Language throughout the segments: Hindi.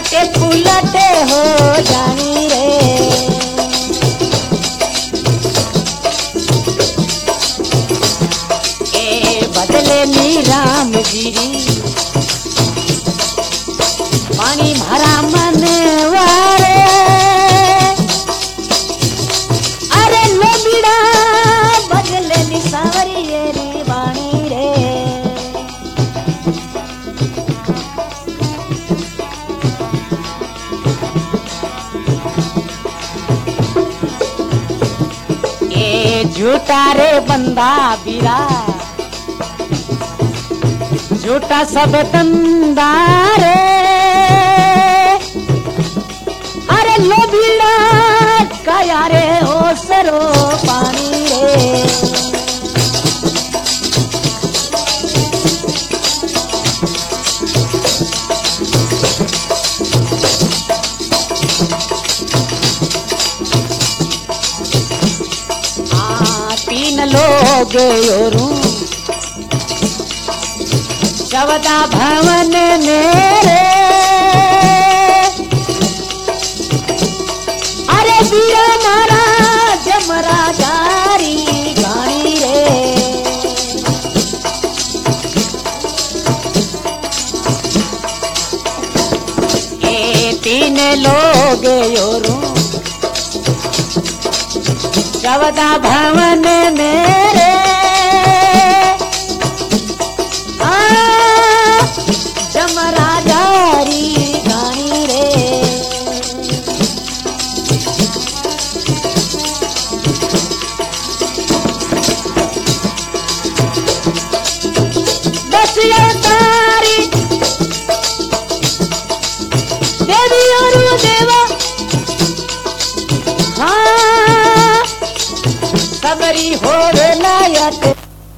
के पुलटे हो जानी रे। ए बदले नी राम गिरी पानी भरा मन वारे। अरे लोबिड़ा बदले नी सावरी रे बाणी रे। झूठा रे बंदा बीरा झूठा सब धंधा रे। अरे लोभीड़ा काया रे ओ सरो पानी रे। तीन लोग योरू चवदा भवन मेरे। अरे बीरा मारा जमरा जारी गानी रे। ए तीन लोग योरू चवदा भवन मेरे। जमरा जारी गानी रे। बस तारी देवी और देवा हाँ सबरी हो रे लायक।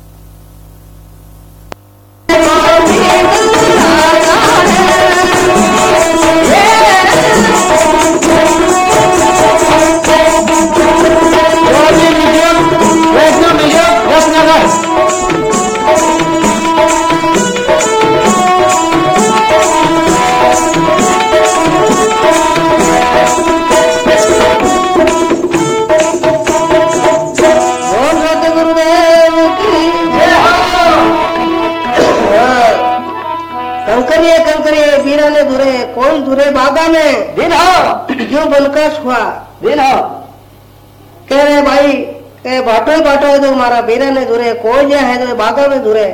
कौन दूरे बागा में दिन हो क्यों बलकश हुआ दिन हो। कह रहे भाई कह बाटो ही बाटो है तो हमारा बीरा ने दूरे कोई जो है तो बागा में दूरे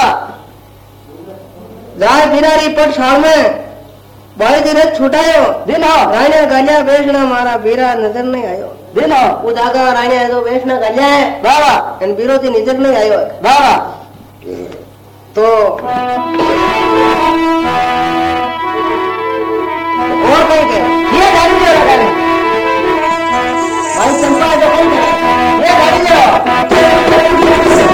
जाए बिरारी पट साल में भाई धीरे छुटायो दिन हो। रायने गलिया बेचना हमारा बीरा नजर नहीं आयो दिन हो। वो जागा रायने है तो बेचना गलिया है बाबा इन बीरो की नजर नहीं आयो बाबा। तो और कहीं के ये गाड़ी ले लगा ले भाई चंपा जो कहीं के ये गाड़ी ले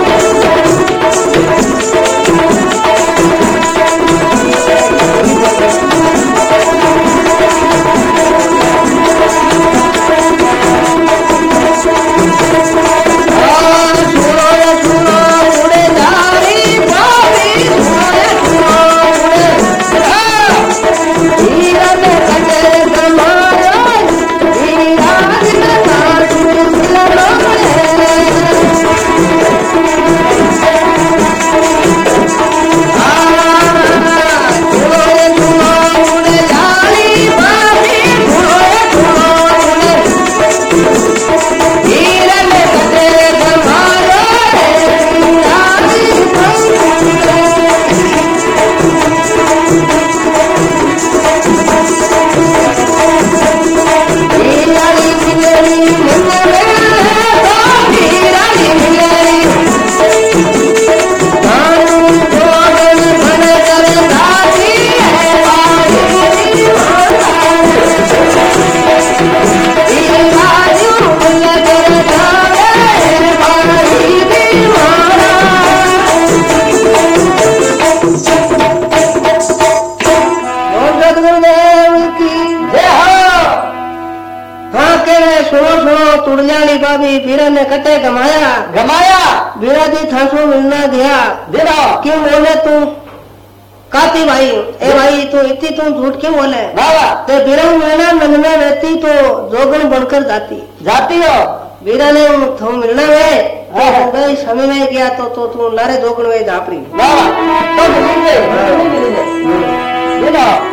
तुड़जानी भाभी बीरा ने कटे गमाया बीरा जी थासो मिलना दिया क्यों बोले तू काती भाई ए भाई तू इतनी तुम झूठ क्यों बोले बाबा ते बीरा मिलना मन में रहती तो जोगन बनकर जाती हो बीरा ने तुम मिलना में गई समय में गया तो तू लारे जोगन में झापड़ी बाबा तो मिलेंगे देखो